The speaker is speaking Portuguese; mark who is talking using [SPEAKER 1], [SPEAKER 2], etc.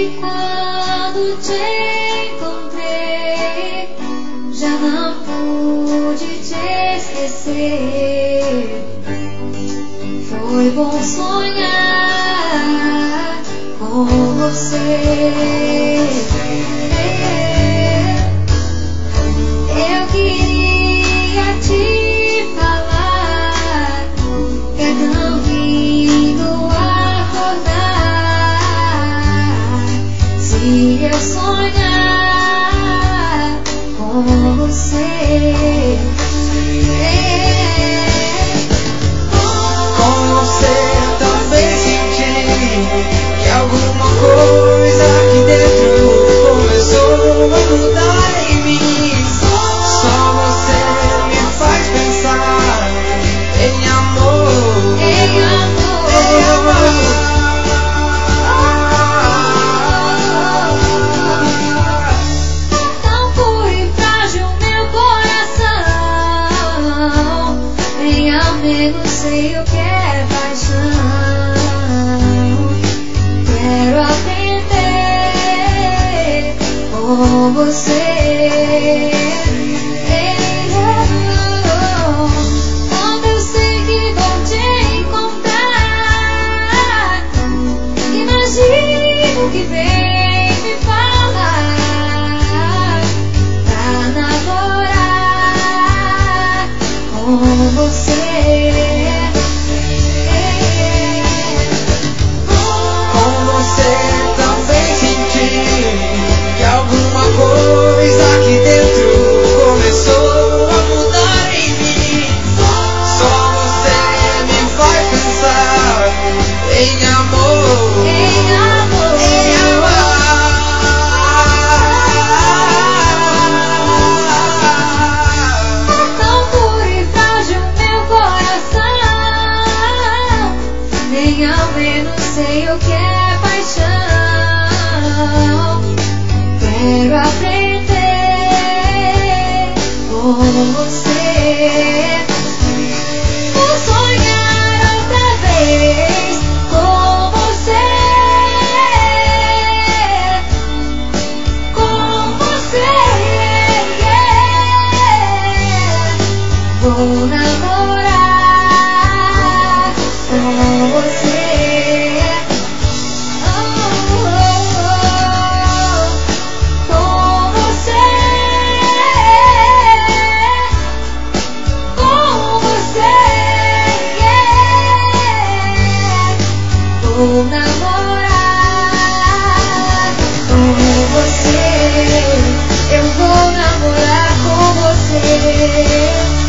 [SPEAKER 1] quando te encontrei, já não pude te esquecer. Foi bom sonhar com você. Eu queria te falar que é tão lindo acordar se eu sonhar com você.
[SPEAKER 2] Com você também senti que alguma coisa aqui dentro começou a mudar em mim. Só você me faz pensar em amor,
[SPEAKER 1] Em amor,
[SPEAKER 2] em amor.
[SPEAKER 1] tão puro e frágil meu coração, nem ao menos sei o que é paixão. Quero aprender com você. Quando eu sei que vou te encontrar, imagino que vem me falar pra namorar com você.
[SPEAKER 2] Com você também senti que alguma coisa aqui dentro começou a mudar em mim. Só você me faz pensar em amor,
[SPEAKER 1] Em amor,
[SPEAKER 2] em amor.
[SPEAKER 1] tão puro e frágil meu coração, nem ao menos sei o que é paixão. Quero aprender com você. Vou sonhar outra vez com você. Com você, yeah. Vou namorar com você. Oh, oh, oh. Com você. Com você, yeah. Vou namorar com você. Eu vou namorar com você.